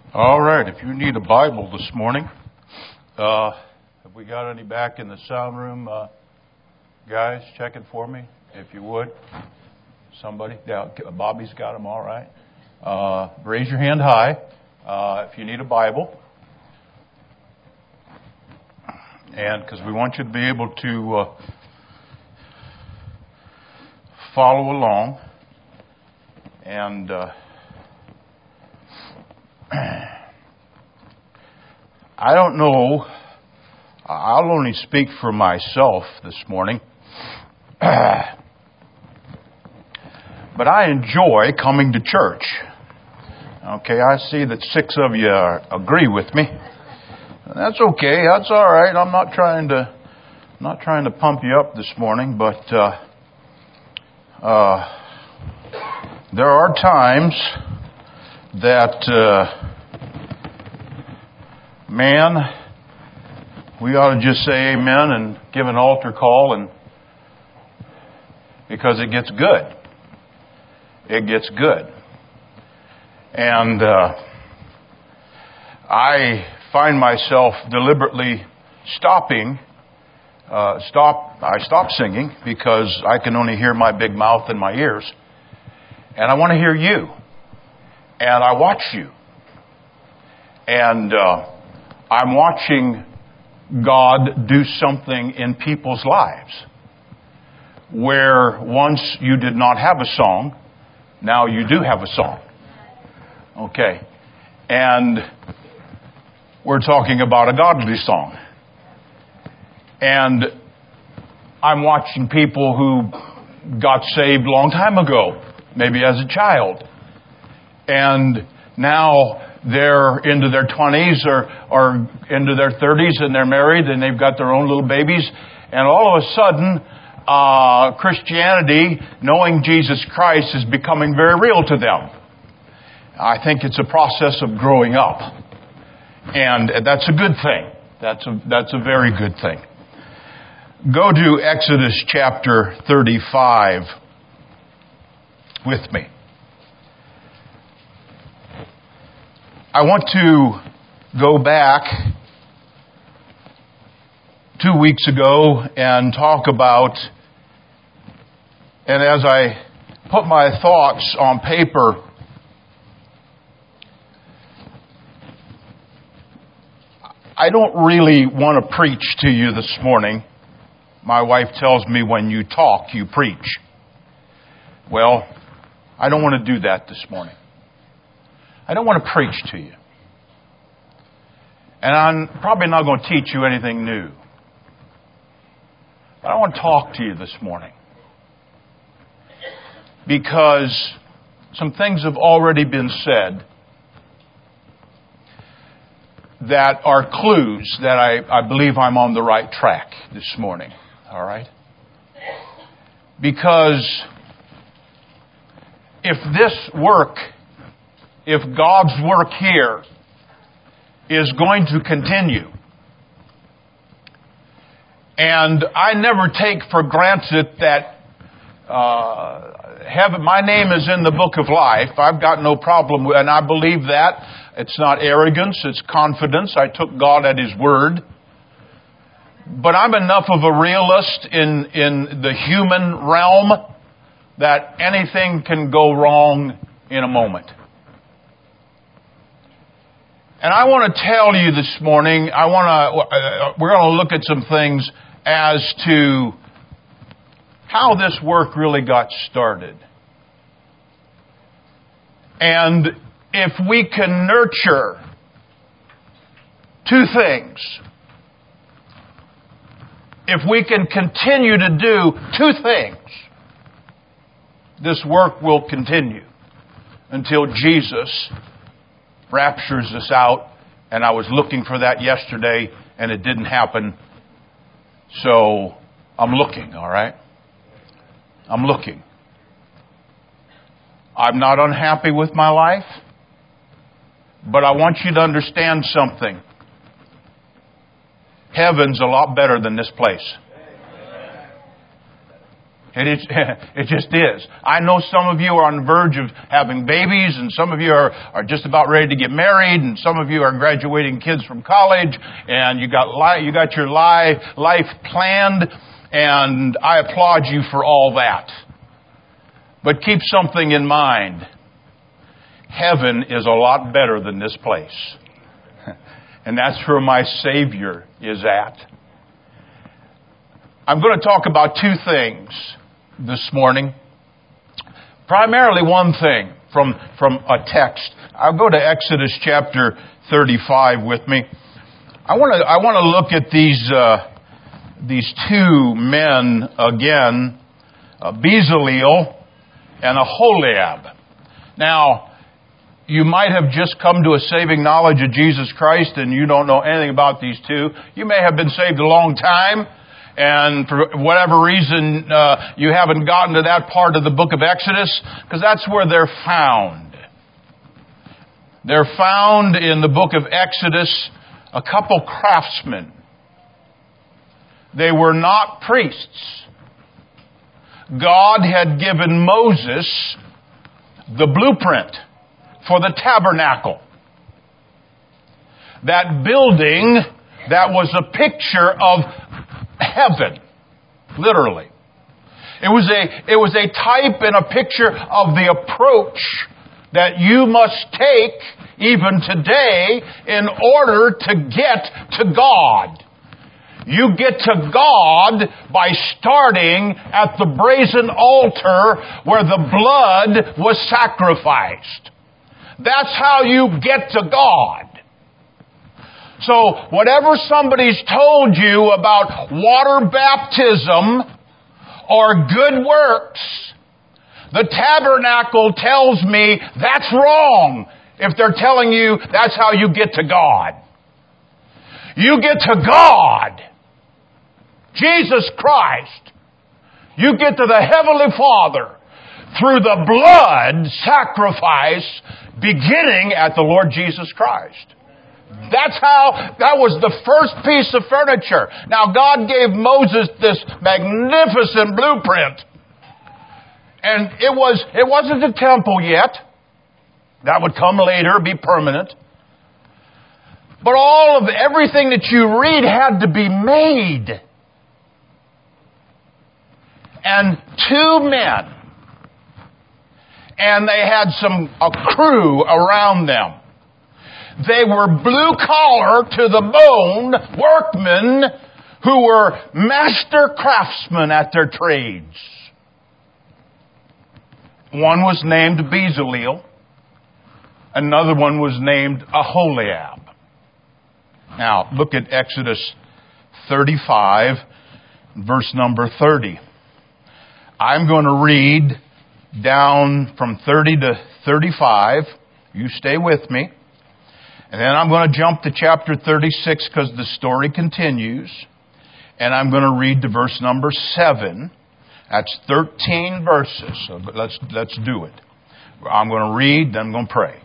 All right, if you need a Bible this morning, have we got any back in the sound room? Guys, check it for me, if you would. Somebody? Yeah, Bobby's got them, all right. Raise your hand high if you need a Bible. And because we want you to be able to follow along. And I don't know, I'll only speak for myself this morning, but I enjoy coming to church. Okay, I see that 6 of you agree with me. That's okay, that's all right. I'm not trying to pump you up this morning, but there are times that we ought to just say amen and give an altar call, and because it gets good. It gets good. And I find myself deliberately stopping. I stop singing because I can only hear my big mouth and my ears. And I want to hear you. And I watch you. And I'm watching God do something in people's lives where once you did not have a song, now you do have a song. Okay. And we're talking about a godly song. And I'm watching people who got saved a long time ago, maybe as a child. And now they're into their 20s or into their 30s and they're married and they've got their own little babies. And all of a sudden, Christianity, knowing Jesus Christ, is becoming very real to them. I think it's a process of growing up. And that's a good thing. That's a very good thing. Go to Exodus chapter 35 with me. I want to go back 2 weeks ago and talk about, and as I put my thoughts on paper, I don't really want to preach to you this morning. My wife tells me when you talk, you preach. Well, I don't want to do that this morning. I don't want to preach to you. And I'm probably not going to teach you anything new. But I want to talk to you this morning. Because some things have already been said that are clues that I believe I'm on the right track this morning. All right? Because if God's work here is going to continue, and I never take for granted that heaven, my name is in the book of life. I've got no problem with, and I believe that. It's not arrogance, it's confidence. I took God at His word. But I'm enough of a realist in the human realm that anything can go wrong in a moment. And I want to tell you this morning, we're going to look at some things as to how this work really got started. And if we can nurture 2 things, if we can continue to do 2 things, this work will continue until Jesus raptures us out. And I was looking for that yesterday, and it didn't happen. So I'm looking, all right? I'm looking. I'm not unhappy with my life, but I want you to understand something. Heaven's a lot better than this place. It just is. I know some of you are on the verge of having babies, and some of you are just about ready to get married, and some of you are graduating kids from college, and you got your life planned, and I applaud you for all that. But keep something in mind. Heaven is a lot better than this place. And that's where my Savior is at. I'm going to talk about two things this morning. Primarily one thing from a text. I'll go to Exodus chapter 35 with me. I want to look at these two men again, Bezaleel and Aholiab. Now, you might have just come to a saving knowledge of Jesus Christ and you don't know anything about these two. You may have been saved a long time, and for whatever reason, you haven't gotten to that part of the book of Exodus, because that's where they're found. They're found in the book of Exodus, a couple craftsmen. They were not priests. God had given Moses the blueprint for the tabernacle. That building that was a picture of heaven, literally. It was a type and a picture of the approach that you must take even today in order to get to God. You get to God by starting at the brazen altar where the blood was sacrificed. That's how you get to God. So whatever somebody's told you about water baptism or good works, the tabernacle tells me that's wrong if they're telling you that's how you get to God. You get to God, Jesus Christ. You get to the Heavenly Father through the blood sacrifice beginning at the Lord Jesus Christ. That was the first piece of furniture. Now, God gave Moses this magnificent blueprint. And it wasn't a temple yet. That would come later, be permanent. But everything that you read had to be made. And two men. And they had a crew around them. They were blue-collar to the bone workmen who were master craftsmen at their trades. One was named Bezaleel. Another one was named Aholiab. Now, look at Exodus 35, verse number 30. I'm going to read down from 30 to 35. You stay with me. And then I'm going to jump to chapter 36 because the story continues. And I'm going to read to verse number 7. That's 13 verses. So let's do it. I'm going to read, then I'm going to pray.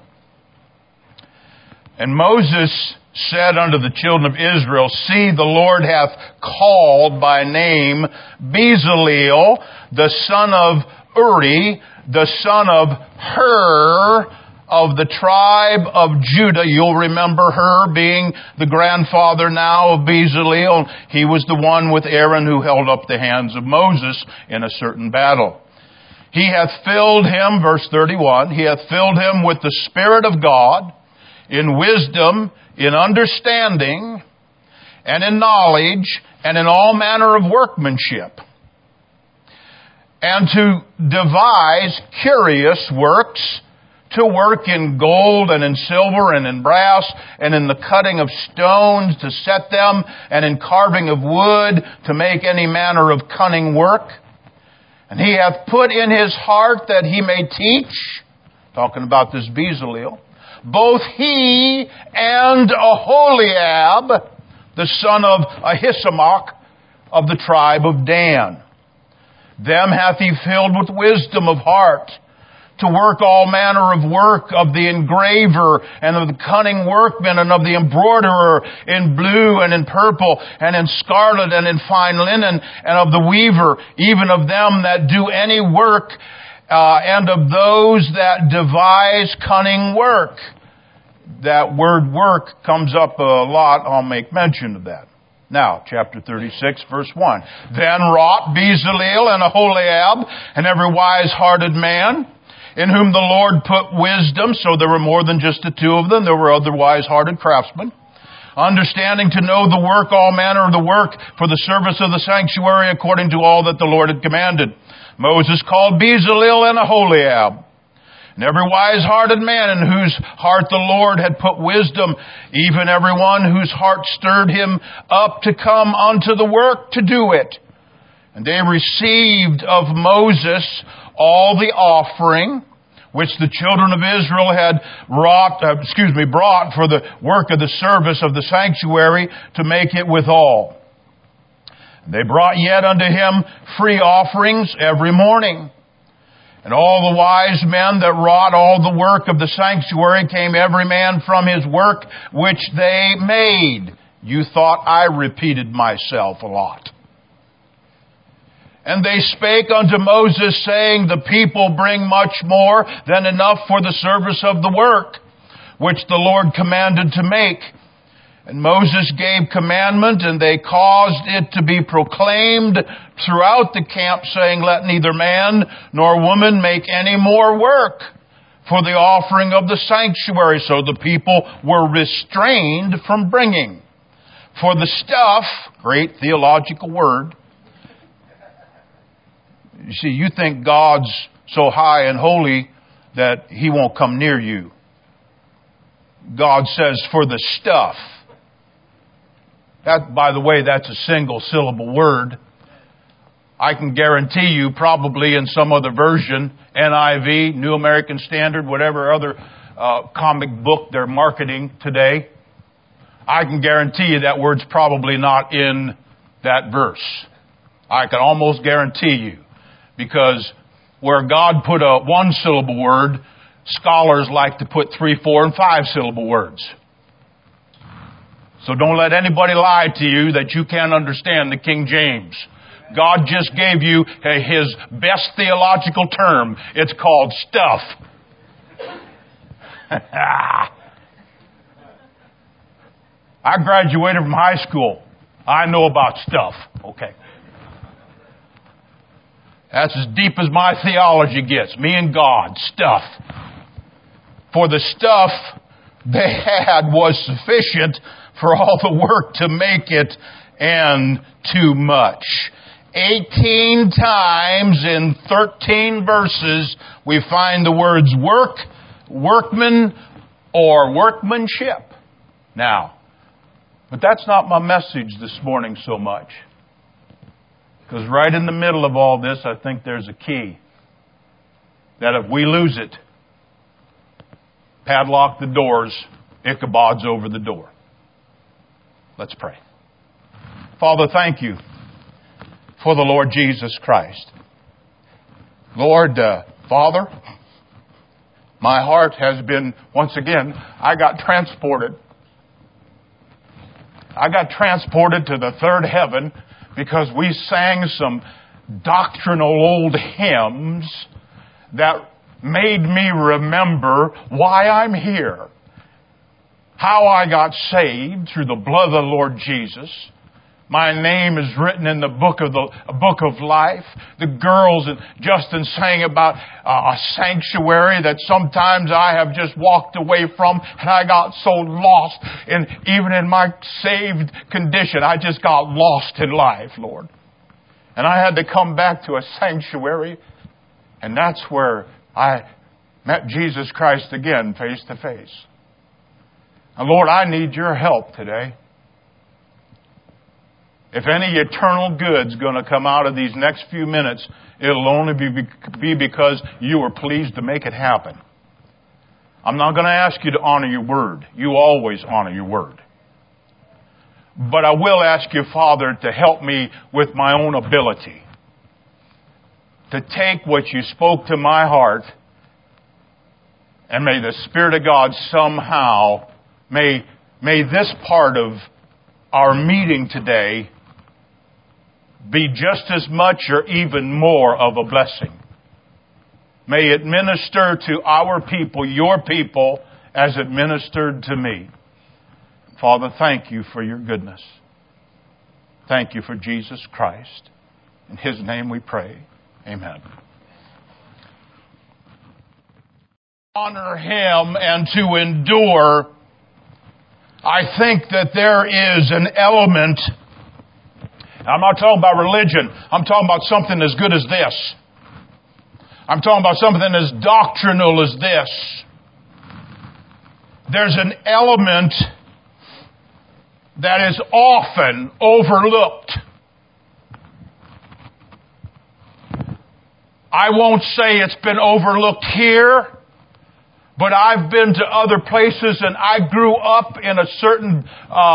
And Moses said unto the children of Israel, See, the Lord hath called by name Bezaleel, the son of Uri, the son of Hur, of the tribe of Judah. You'll remember Hur being the grandfather now of Bezaleel. He was the one with Aaron who held up the hands of Moses in a certain battle. He hath filled him, verse 31, he hath filled him with the Spirit of God, in wisdom, in understanding, and in knowledge, and in all manner of workmanship, and to devise curious works, to work in gold and in silver and in brass and in the cutting of stones to set them and in carving of wood to make any manner of cunning work. And he hath put in his heart that he may teach, talking about this Bezaleel, both he and Aholiab, the son of Ahisamach of the tribe of Dan. Them hath he filled with wisdom of heart, to work all manner of work of the engraver and of the cunning workman and of the embroiderer in blue and in purple and in scarlet and in fine linen and of the weaver, even of them that do any work and of those that devise cunning work. That word work comes up a lot. I'll make mention of that. Now, chapter 36, verse 1. Then wrought Bezaleel and Aholiab and every wise-hearted man, in whom the Lord put wisdom. So there were more than just the two of them. There were other wise-hearted craftsmen. Understanding to know the work, all manner of the work for the service of the sanctuary according to all that the Lord had commanded. Moses called Bezaleel and Aholiab. And every wise-hearted man in whose heart the Lord had put wisdom, even every one whose heart stirred him up to come unto the work to do it. And they received of Moses all the offering which the children of Israel had brought for the work of the service of the sanctuary to make it withal. They brought yet unto him free offerings every morning. And all the wise men that wrought all the work of the sanctuary came every man from his work which they made. You thought I repeated myself a lot. And they spake unto Moses, saying, the people bring much more than enough for the service of the work, which the Lord commanded to make. And Moses gave commandment, and they caused it to be proclaimed throughout the camp, saying, let neither man nor woman make any more work for the offering of the sanctuary. So the people were restrained from bringing. For the stuff, great theological word. You see, you think God's so high and holy that He won't come near you. God says, for the stuff. That, by the way, that's a single syllable word. I can guarantee you probably in some other version, NIV, New American Standard, whatever other comic book they're marketing today, I can guarantee you that word's probably not in that verse. I can almost guarantee you. Because where God put a one-syllable word, scholars like to put 3, 4, and 5-syllable words. So don't let anybody lie to you that you can't understand the King James. God just gave you His best theological term. It's called stuff. I graduated from high school. I know about stuff. Okay. That's as deep as my theology gets. Me and God. Stuff. For the stuff they had was sufficient for all the work to make it, and too much. 18 times in 13 verses we find the words work, workman, or workmanship. Now, but that's not my message this morning so much. Because right in the middle of all this, I think there's a key. That if we lose it, padlock the doors, Ichabod's over the door. Let's pray. Father, thank you for the Lord Jesus Christ. Lord, Father, my heart has been, once again, I got transported. I got transported to the third heaven because we sang some doctrinal old hymns that made me remember why I'm here. How I got saved through the blood of the Lord Jesus. My name is written in the book of life. The girls and Justin sang about a sanctuary that sometimes I have just walked away from, and I got so lost. And even in my saved condition, I just got lost in life, Lord. And I had to come back to a sanctuary, and that's where I met Jesus Christ again, face to face. And Lord, I need your help today. If any eternal good's going to come out of these next few minutes, it'll only be because you were pleased to make it happen. I'm not going to ask you to honor your word. You always honor your word. But I will ask you, Father, to help me with my own ability. To take what you spoke to my heart And may the Spirit of God somehow, may this part of our meeting today be just as much or even more of a blessing. May it minister to our people, your people, as it ministered to me. Father, thank you for your goodness. Thank you for Jesus Christ. In His name we pray. Amen. Honor Him and to endure. I think that there is an element. I'm not talking about religion. I'm talking about something as good as this. I'm talking about something as doctrinal as this. There's an element that is often overlooked. I won't say it's been overlooked here, but I've been to other places and I grew up in a certain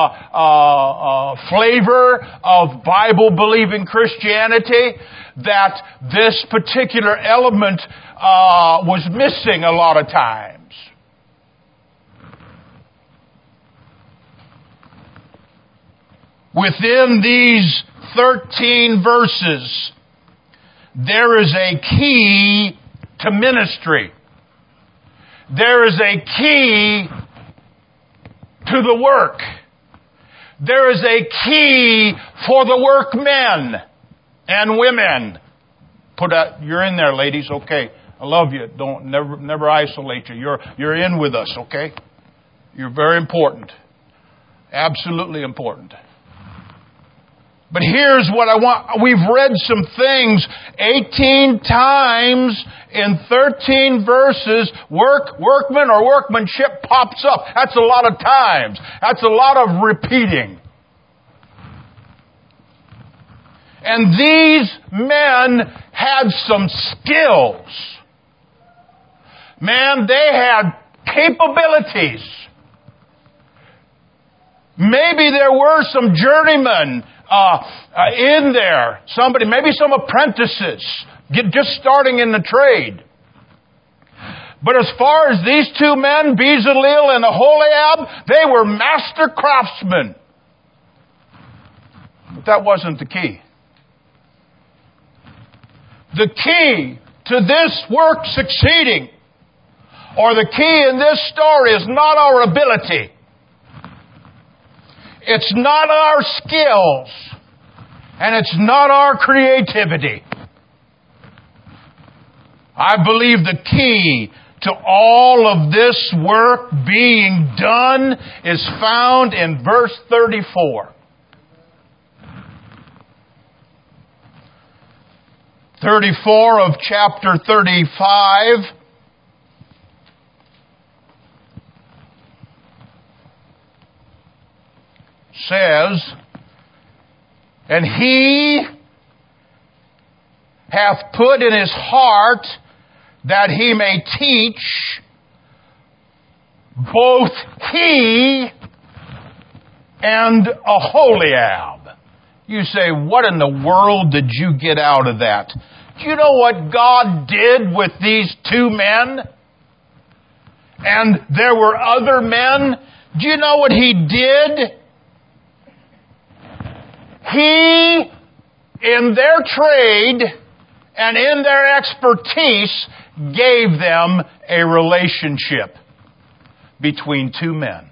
flavor of Bible-believing Christianity that this particular element was missing a lot of times. Within these 13 verses, there is a key to ministry. There is a key to the work. There is a key for the workmen and women. You're in there, ladies. Okay, I love you. Never isolate you. You're in with us. Okay, you're very important. Absolutely important. But here's what I want. We've read some things 18 times in 13 verses. Workman or workmanship pops up. That's a lot of times. That's a lot of repeating. And these men had some skills. Man, they had capabilities. Maybe there were some journeymen in there. Maybe some apprentices, just starting in the trade. But as far as these two men, Bezalel and Aholiab, they were master craftsmen. But that wasn't the key. The key to this work succeeding, or the key in this story, is not our ability. It's not our skills, and it's not our creativity. I believe the key to all of this work being done is found in verse 34. 34 of chapter 35. Says, and he hath put in his heart that he may teach both he and Aholiab. You say, what in the world did you get out of that? Do you know what God did with these two men? And there were other men. Do you know what He did? He, in their trade and in their expertise, gave them a relationship between two men.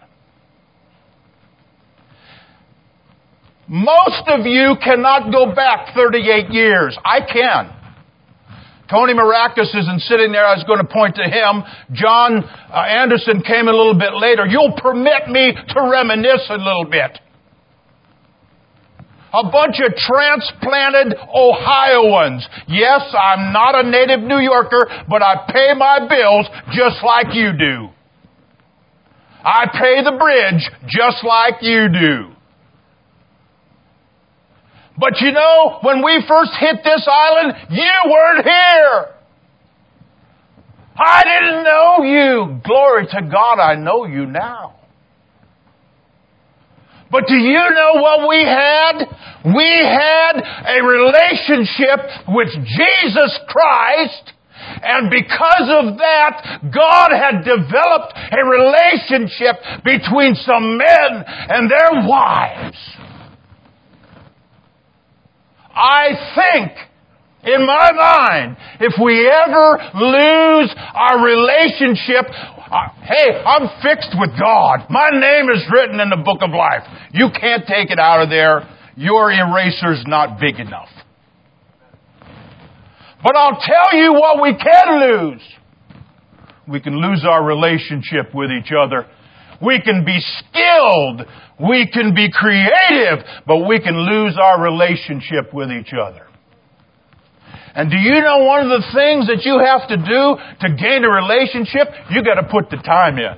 Most of you cannot go back 38 years. I can. Tony Maracus isn't sitting there. I was going to point to him. John Anderson came a little bit later. You'll permit me to reminisce a little bit. A bunch of transplanted Ohioans. Yes, I'm not a native New Yorker, but I pay my bills just like you do. I pay the bridge just like you do. But you know, when we first hit this island, you weren't here. I didn't know you. Glory to God, I know you now. But do you know what we had? We had a relationship with Jesus Christ, And because of that, God had developed a relationship between some men and their wives. I think, in my mind, if we ever lose our relationship, hey, I'm fixed with God. My name is written in the book of life. You can't take it out of there. Your eraser's not big enough. But I'll tell you what we can lose. We can lose our relationship with each other. We can be skilled. We can be creative. But we can lose our relationship with each other. And do you know one of the things that you have to do to gain a relationship? You got to put the time in.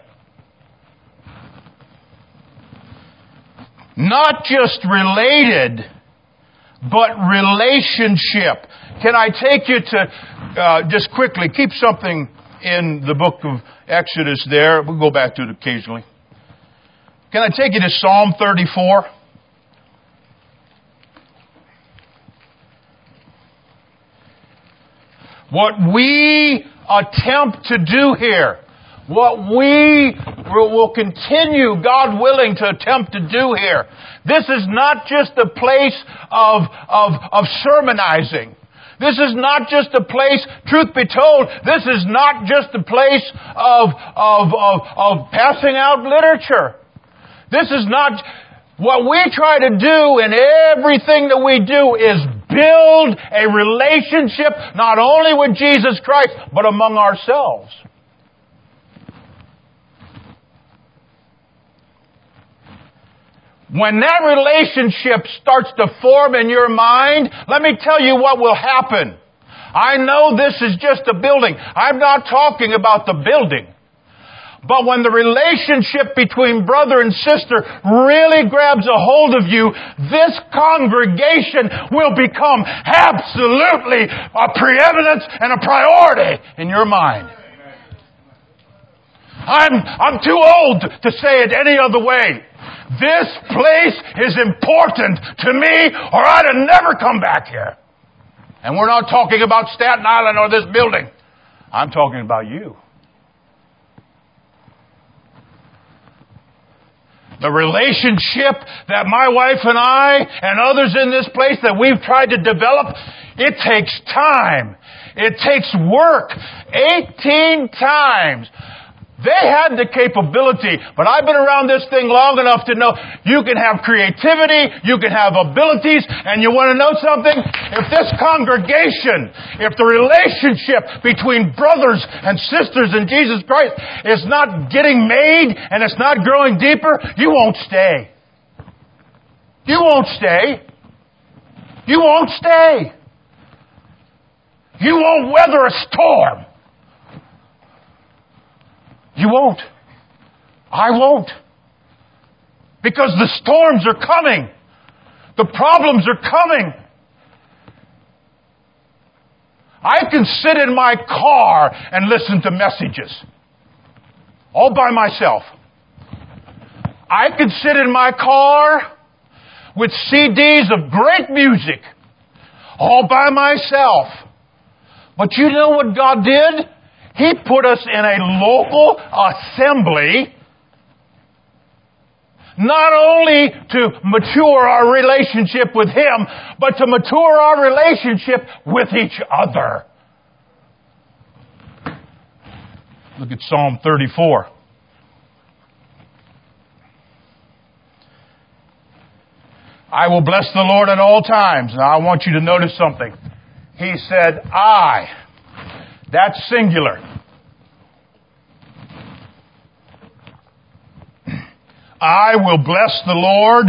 Not just related, but relationship. Can I take you to, just quickly, keep something in the book of Exodus there. We'll go back to it occasionally. Can I take you to Psalm 34? What we attempt to do here, what we will continue, God willing, to attempt to do here. This is not just a place of sermonizing. This is not just a place, truth be told, this is not just a place of passing out literature. This is not, what we try to do in everything that we do is build a relationship not only with Jesus Christ, but among ourselves. When that relationship starts to form in your mind, let me tell you what will happen. I know this is just a building. I'm not talking about the building. But when the relationship between brother and sister really grabs a hold of you, this congregation will become absolutely a preeminence and a priority in your mind. I'm too old to say it any other way. This place is important to me, or I'd have never come back here. And we're not talking about Staten Island or this building. I'm talking about you. The relationship that my wife and I and others in this place that we've tried to develop, it takes time. It takes work. 18 times. They had the capability, but I've been around this thing long enough to know you can have creativity, you can have abilities, and you want to know something? If this congregation, if the relationship between brothers and sisters in Jesus Christ is not getting made and it's not growing deeper, you won't stay. You won't stay. You won't stay. You won't weather a storm. You won't. I won't. Because the storms are coming. The problems are coming. I can sit in my car and listen to messages. All by myself. I can sit in my car with CDs of great music. All by myself. But you know what God did? He put us in a local assembly not only to mature our relationship with Him, but to mature our relationship with each other. Look at Psalm 34. I will bless the Lord at all times. Now I want you to notice something. He said, I. That's singular. I will bless the Lord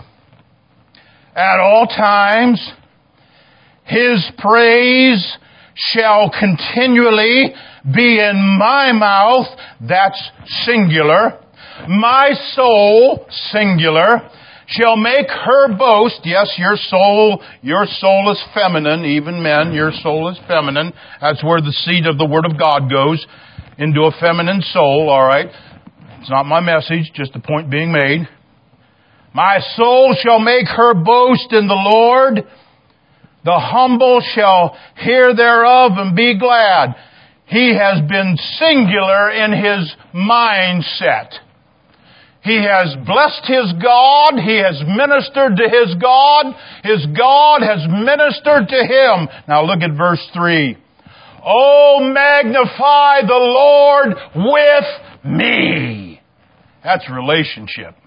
at all times. His praise shall continually be in my mouth. That's singular. My soul, singular, shall make her boast. Yes, your soul is feminine. Even men, your soul is feminine. That's where the seed of the Word of God goes, into a feminine soul, all right? It's not my message, just a point being made. My soul shall make her boast in the Lord. The humble shall hear thereof and be glad. He has been singular in his mindset. He has blessed his God. He has ministered to his God. His God has ministered to him. Now look at verse 3. Oh, magnify the Lord with me. That's relationship.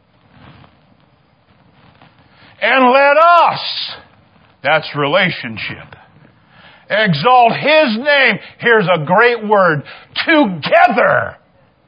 And let us, that's relationship, exalt his name. Here's a great word. Together.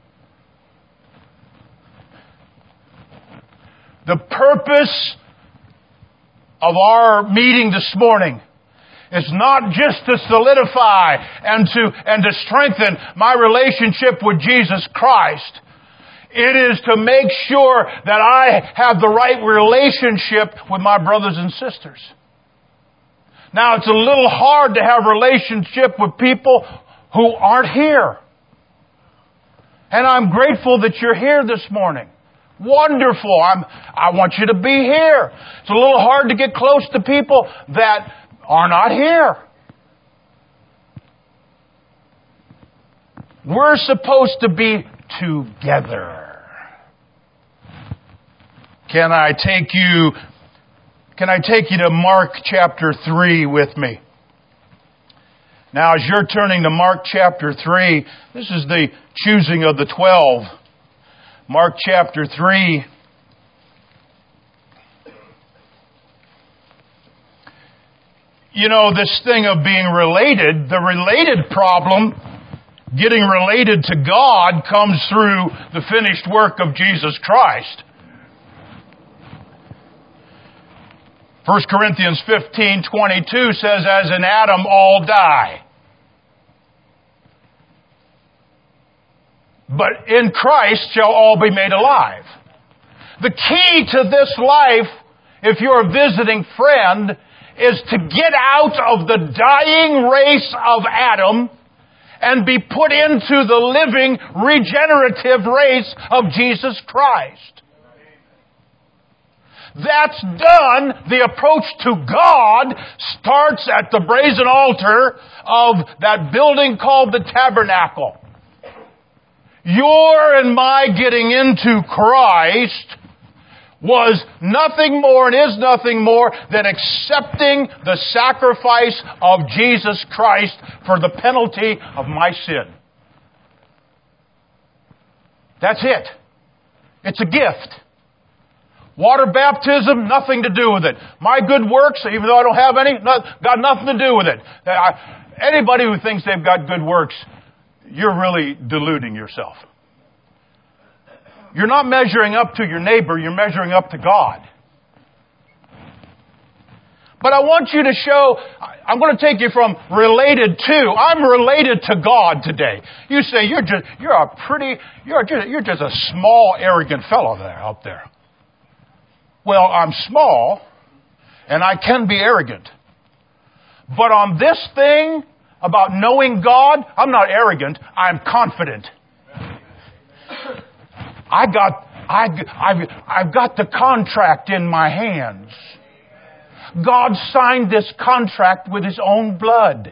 The purpose of our meeting this morning is not just to solidify and to strengthen my relationship with Jesus Christ. It is to make sure that I have the right relationship with my brothers and sisters. Now, it's a little hard to have a relationship with people who aren't here. And I'm grateful that you're here this morning. Wonderful. I want you to be here. It's a little hard to get close to people that are not here. We're supposed to be together. Can I take you to Mark chapter 3 with me? Now, as you're turning to Mark chapter 3, this is the choosing of the 12. Mark chapter 3. You know, this thing of being related, the related problem, getting related to God, comes through the finished work of Jesus Christ. 1 Corinthians 15:22 says, as in Adam all die. But in Christ shall all be made alive. The key to this life, if you're a visiting friend, is to get out of the dying race of Adam and be put into the living, regenerative race of Jesus Christ. That's done. The approach to God starts at the brazen altar of that building called the tabernacle. Your and my getting into Christ was nothing more and is nothing more than accepting the sacrifice of Jesus Christ for the penalty of my sin. That's it. It's a gift. Water baptism, nothing to do with it. My good works, even though I don't have any, got nothing to do with it. Anybody who thinks they've got good works, you're really deluding yourself. You're not measuring up to your neighbor, you're measuring up to God. But I want you to show, I'm going to take you from related to, I'm related to God today. You say, you're just a small, arrogant fellow there, out there. Well, I'm small, and I can be arrogant. But on this thing about knowing God, I'm not arrogant, I'm confident. I've got the contract in my hands. God signed this contract with His own blood.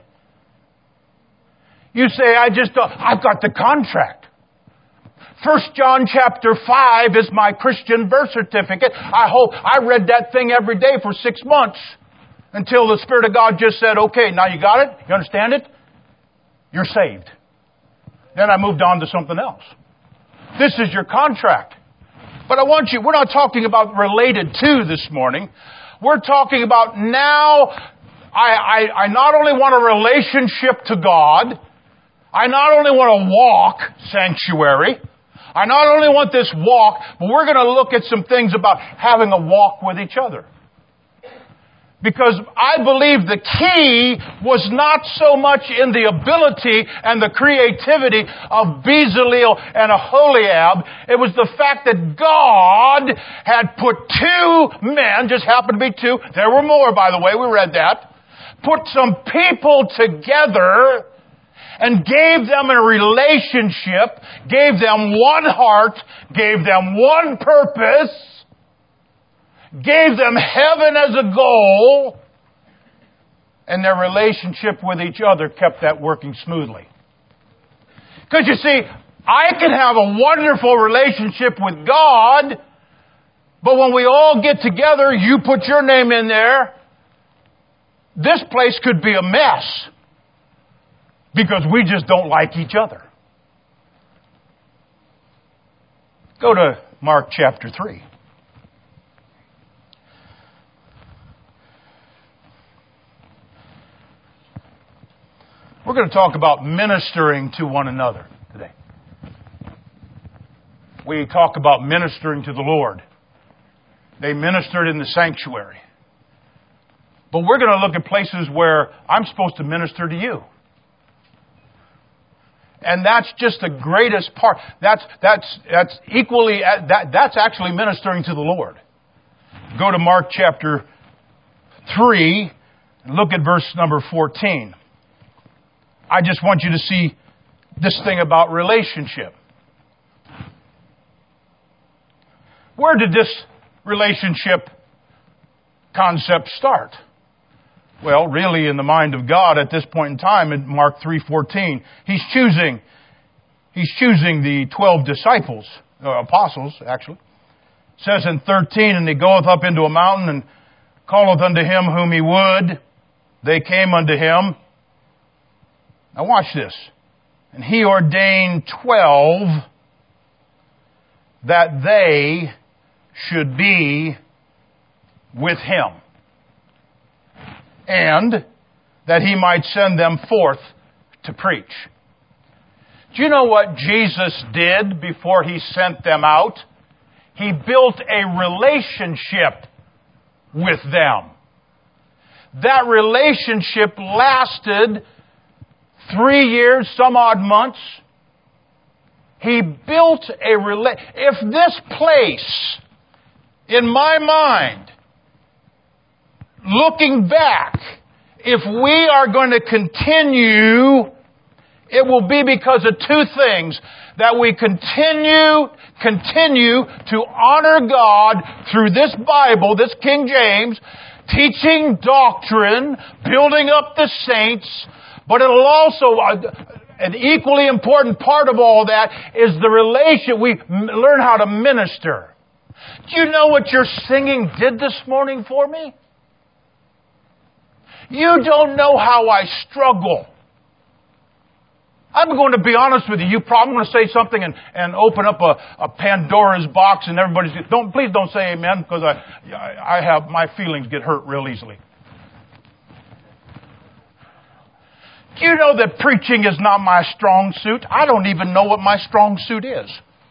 You say, I've got the contract. 1 John chapter 5 is my Christian birth certificate. I read that thing every day for 6 months until the Spirit of God just said, okay, now you got it? You understand it? You're saved. Then I moved on to something else. This is your contract. But we're not talking about related to this morning. We're talking about now, I not only want a relationship to God, I not only want to walk sanctuary, I not only want this walk, but we're going to look at some things about having a walk with each other. Because I believe the key was not so much in the ability and the creativity of Bezalel and Aholiab. It was the fact that God had put two men, just happened to be two. There were more, by the way, we read that. Put some people together and gave them a relationship, gave them one heart, gave them one purpose, gave them heaven as a goal, and their relationship with each other kept that working smoothly. Because you see, I can have a wonderful relationship with God, but when we all get together, you put your name in there, this place could be a mess because we just don't like each other. Go to Mark chapter 3. We're going to talk about ministering to one another today. We talk about ministering to the Lord. They ministered in the sanctuary. But we're going to look at places where I'm supposed to minister to you. And that's just the greatest part. That's equally, that's actually ministering to the Lord. Go to Mark chapter 3 and look at verse number 14. I just want you to see this thing about relationship. Where did this relationship concept start? Well, really in the mind of God at this point in time in Mark 3:14. He's choosing the 12 disciples, apostles actually. It says in 13, and he goeth up into a mountain and calleth unto him whom he would. They came unto him. Now watch this. And he ordained 12 that they should be with him, and that he might send them forth to preach. Do you know what Jesus did before he sent them out? He built a relationship with them. That relationship lasted 3 years, some odd months. He built a relationship. If this place, in my mind, looking back, if we are going to continue, it will be because of two things. That we continue to honor God through this Bible, this King James, teaching doctrine, building up the saints, but it'll also, an equally important part of all that is the relation. We learn how to minister. Do you know what your singing did this morning for me? You don't know how I struggle. I'm going to be honest with you. I'm going to say something and open up a Pandora's box, and everybody's please don't say amen, because I have my feelings get hurt real easily. Do you know that preaching is not my strong suit? I don't even know what my strong suit is.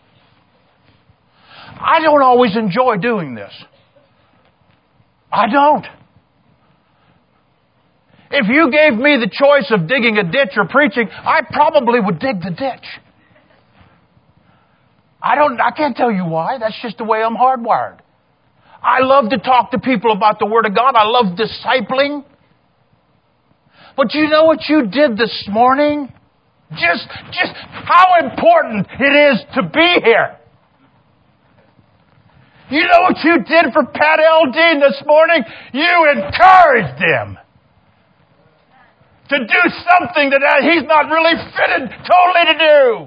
I don't always enjoy doing this. I don't. If you gave me the choice of digging a ditch or preaching, I probably would dig the ditch. I can't tell you why. That's just the way I'm hardwired. I love to talk to people about the Word of God. I love discipling. But you know what you did this morning? Just how important it is to be here. You know what you did for Pat Aldean this morning? You encouraged him to do something that he's not really fitted totally to do.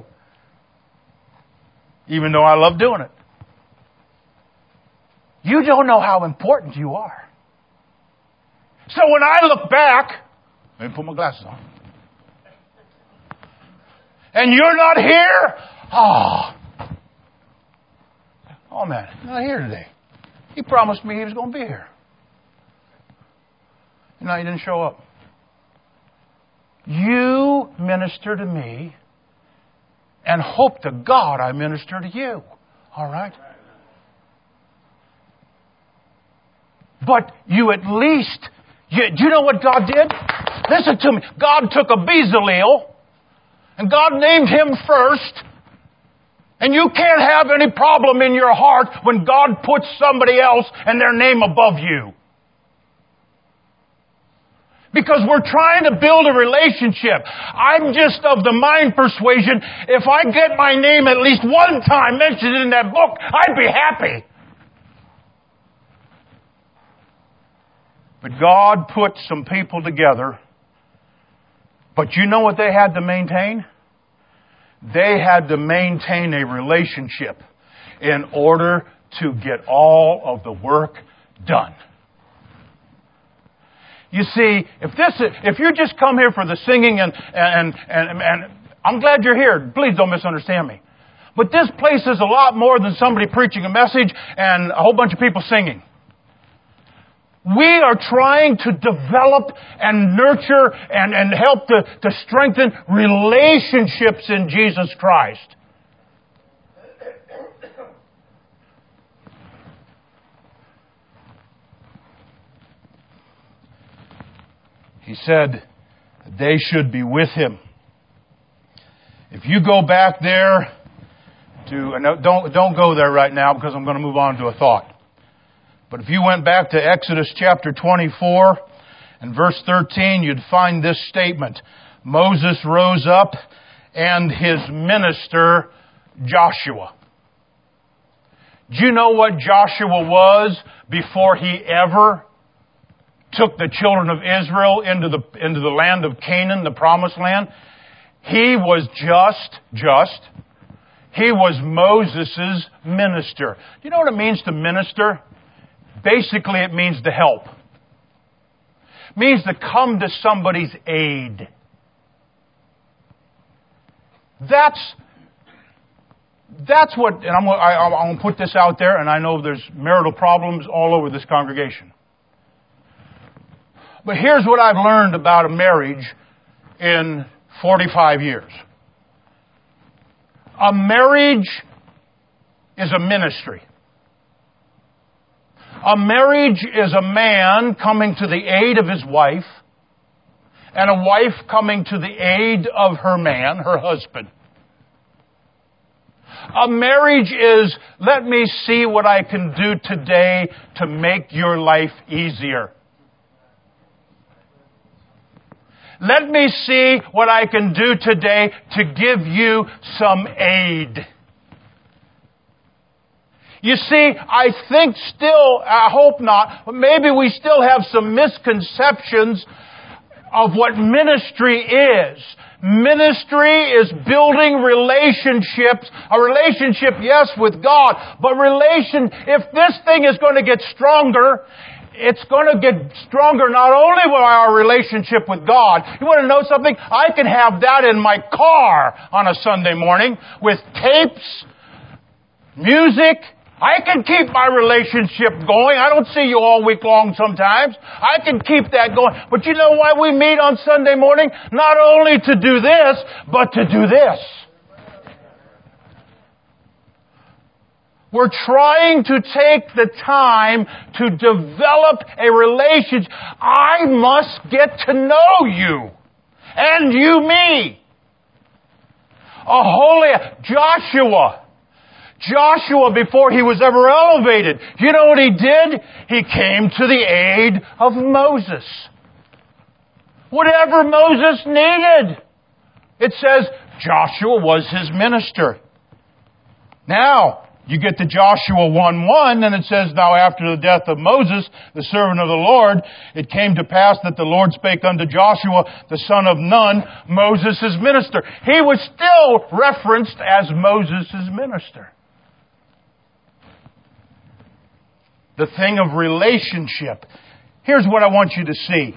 Even though I love doing it. You don't know how important you are. So when I look back, let me put my glasses on. And you're not here? Oh man, not here today. He promised me he was going to be here. And now he didn't show up. You minister to me, and hope to God I minister to you. All right? But you at least, do you know what God did? Listen to me. God took a Bezaleel, and God named him first. And you can't have any problem in your heart when God puts somebody else and their name above you. Because we're trying to build a relationship. I'm just of the mind persuasion, if I get my name at least one time mentioned in that book, I'd be happy. But God put some people together. But you know what they had to maintain? They had to maintain a relationship in order to get all of the work done. You see, if you just come here for the singing and I'm glad you're here. Please don't misunderstand me. But this place is a lot more than somebody preaching a message and a whole bunch of people singing. We are trying to develop and nurture and help to strengthen relationships in Jesus Christ. He said they should be with Him. If you go back there and don't go there right now because I'm going to move on to a thought. But if you went back to Exodus chapter 24 and verse 13, you'd find this statement. Moses rose up and his minister Joshua. Do you know what Joshua was before he ever took the children of Israel into the land of Canaan, the promised land? He was he was Moses' minister. Do you know what it means to minister? Basically, it means to help. It means to come to somebody's aid. That's what, and I'm going to put this out there, and I know there's marital problems all over this congregation. But here's what I've learned about a marriage in 45 years. A marriage is a ministry. A marriage is a man coming to the aid of his wife, and a wife coming to the aid of her man, her husband. A marriage is, let me see what I can do today to make your life easier. Let me see what I can do today to give you some aid. You see, I think still, I hope not, but maybe we still have some misconceptions of what ministry is. Ministry is building relationships. A relationship, yes, with God, but if this thing is going to get stronger, it's going to get stronger not only with our relationship with God. You want to know something? I can have that in my car on a Sunday morning with tapes, music. I can keep my relationship going. I don't see you all week long sometimes. I can keep that going. But you know why we meet on Sunday morning? Not only to do this, but to do this. We're trying to take the time to develop a relationship. I must get to know you. And you me. Joshua, before he was ever elevated, you know what he did? He came to the aid of Moses. Whatever Moses needed. It says Joshua was his minister. Now, you get to Joshua 1:1, and it says, Now after the death of Moses, the servant of the Lord, it came to pass that the Lord spake unto Joshua, the son of Nun, Moses' minister. He was still referenced as Moses' minister. The thing of relationship. Here's what I want you to see.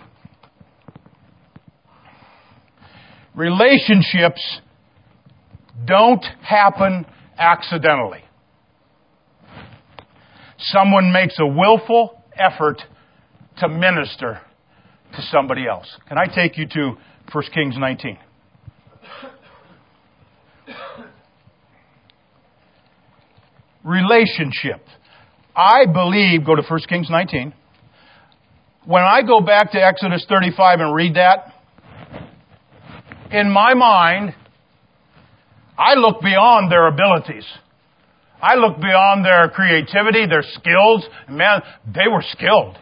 Relationships don't happen accidentally. Someone makes a willful effort to minister to somebody else. Can I take you to 1 Kings 19? Relationship. I believe, go to 1 Kings 19. When I go back to Exodus 35 and read that, in my mind, I look beyond their abilities. I look beyond their creativity, their skills. Man, they were skilled.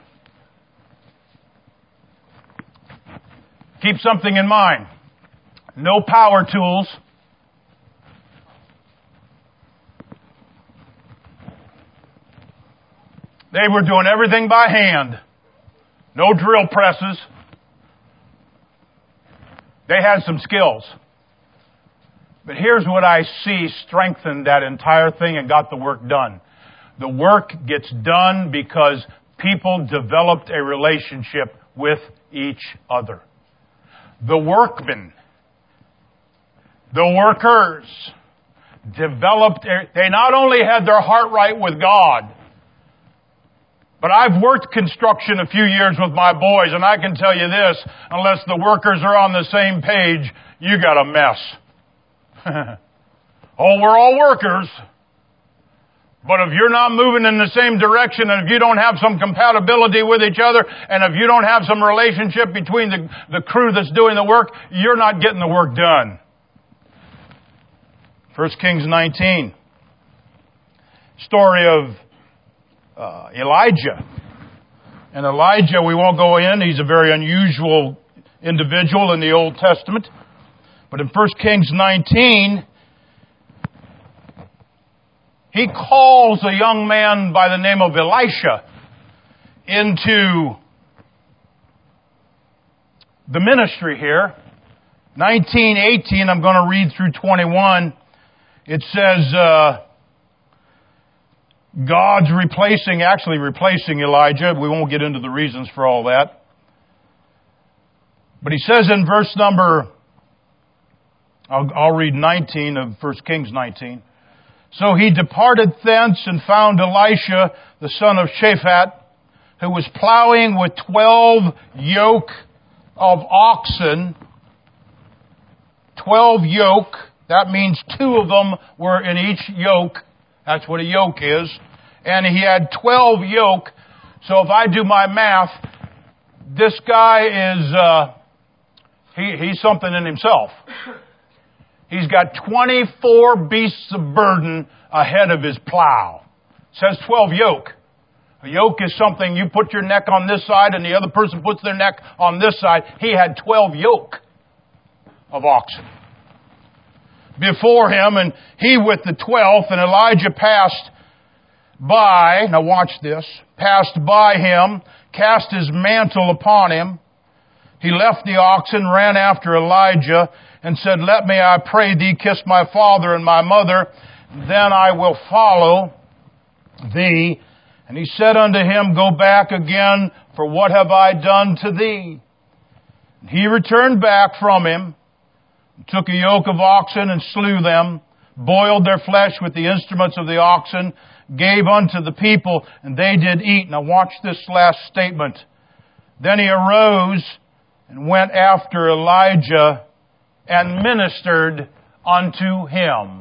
Keep something in mind. No power tools. They were doing everything by hand. No drill presses. They had some skills. But here's what I see strengthened that entire thing and got the work done. The work gets done because people developed a relationship with each other. The workmen, the workers developed, they not only had their heart right with God, but I've worked construction a few years with my boys, and I can tell you this, unless the workers are on the same page, you got a mess. Oh, we're all workers. But if you're not moving in the same direction, and if you don't have some compatibility with each other, and if you don't have some relationship between the crew that's doing the work, you're not getting the work done. 1 Kings 19. Story of Elijah. And Elijah, we won't go in. He's a very unusual individual in the Old Testament. But in 1 Kings 19, he calls a young man by the name of Elisha into the ministry here. 19:18, I'm going to read through 21. It says, God's replacing Elijah. We won't get into the reasons for all that. But he says in verse number, I'll read 19 of 1 Kings 19. So he departed thence and found Elisha, the son of Shaphat, who was plowing with 12 yoke of oxen. 12 yoke. That means 2 of them were in each yoke. That's what a yoke is. And he had 12 yoke. So if I do my math, this guy is, he's something in himself. He's got 24 beasts of burden ahead of his plow. It says 12 yoke. A yoke is something you put your neck on this side and the other person puts their neck on this side. He had 12 yoke of oxen before him, and he with the 12th, and Elijah passed by, now watch this, passed by him, cast his mantle upon him. He left the oxen, ran after Elijah, and said, Let me, I pray thee, kiss my father and my mother, then I will follow thee. And he said unto him, Go back again, for what have I done to thee? And he returned back from him, took a yoke of oxen and slew them, boiled their flesh with the instruments of the oxen, gave unto the people, and they did eat. Now watch this last statement. Then he arose and went after Elijah and ministered unto him.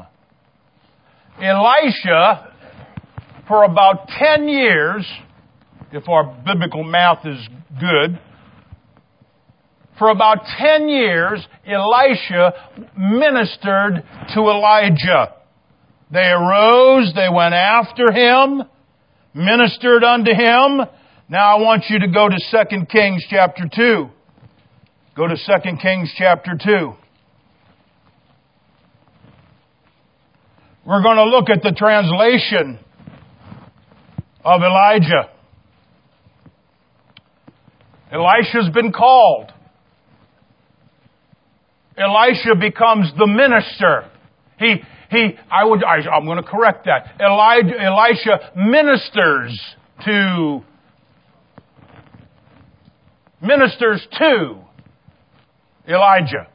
Elisha, for about 10 years, if our biblical math is good, for about 10 years, Elisha ministered to Elijah. They arose, they went after him, ministered unto him. Now I want you to go to 2 Kings chapter 2. Go to 2 Kings chapter 2. We're going to look at the translation of Elijah. Elisha's been called. Elisha becomes the minister. I'm going to correct that. Elisha ministers to Elijah.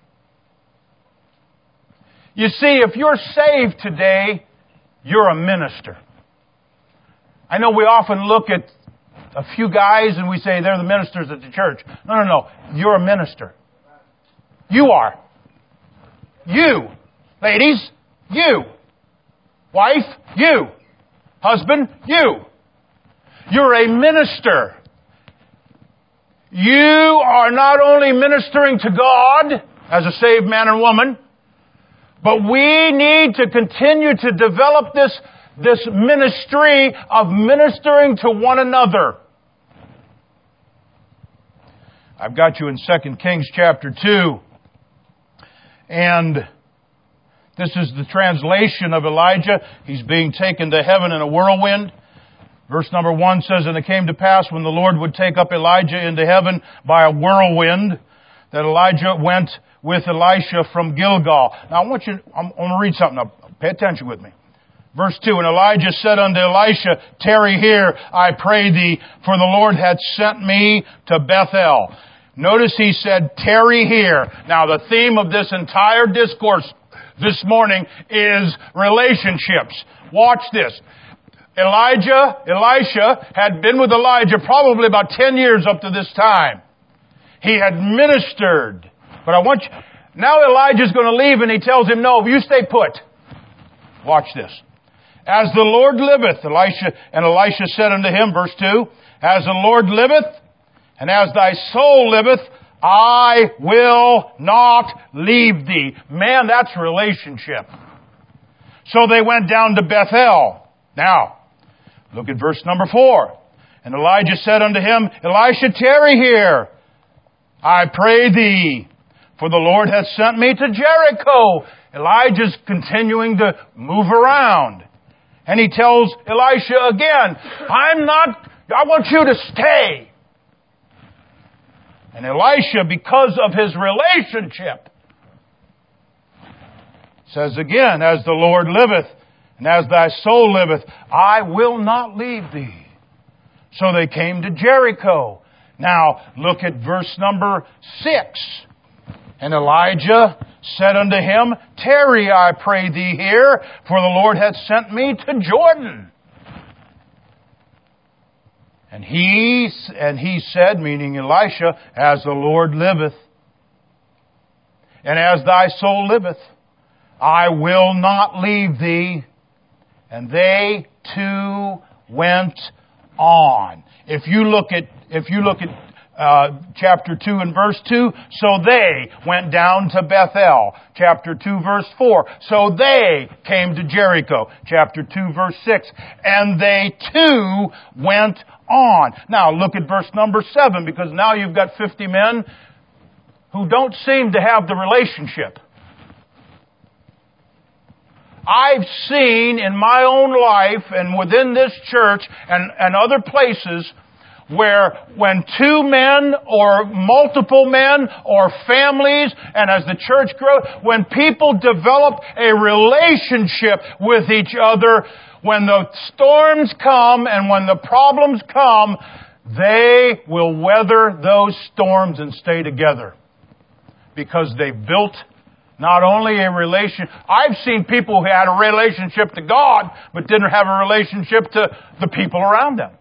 You see, if you're saved today, you're a minister. I know we often look at a few guys and we say they're the ministers at the church. No. You're a minister. You are. You. Ladies, you. Wife, you. Husband, you. You're a minister. You are not only ministering to God as a saved man and woman, but we need to continue to develop this ministry of ministering to one another. I've got you in 2 Kings chapter 2. And this is the translation of Elijah. He's being taken to heaven in a whirlwind. Verse number 1 says, And it came to pass when the Lord would take up Elijah into heaven by a whirlwind, that Elijah went with Elisha from Gilgal. Now I'm going to read something. Now, pay attention with me. Verse 2, and Elijah said unto Elisha, tarry here, I pray thee, for the Lord hath sent me to Bethel. Notice he said, tarry here. Now the theme of this entire discourse this morning is relationships. Watch this. Elisha had been with Elijah probably about 10 years up to this time. He had ministered. But now Elijah's going to leave and he tells him, no, you stay put. Watch this. As the Lord liveth, Elisha said unto him, verse 2, as the Lord liveth, and as thy soul liveth, I will not leave thee. Man, that's relationship. So they went down to Bethel. Now, look at verse number 4. And Elijah said unto him, Elisha, tarry here, I pray thee, for the Lord hath sent me to Jericho. Elijah's continuing to move around. And he tells Elisha again, I want you to stay. And Elisha, because of his relationship, says again, as the Lord liveth, and as thy soul liveth, I will not leave thee. So they came to Jericho. Now, look at verse number 6. And Elijah said unto him, tarry, I pray thee here, for the Lord hath sent me to Jordan. And he said, meaning Elisha, as the Lord liveth, and as thy soul liveth, I will not leave thee. And they two went on. If you look at chapter 2 and verse 2, so they went down to Bethel. Chapter 2 verse 4, so they came to Jericho. Chapter 2 verse 6, and they too went on. Now look at verse number 7, because now you've got 50 men who don't seem to have the relationship. I've seen in my own life and within this church and other places where when two men or multiple men or families, and as the church grows, when people develop a relationship with each other, when the storms come and when the problems come, they will weather those storms and stay together. Because they've built not only a relation. I've seen people who had a relationship to God, but didn't have a relationship to the people around them.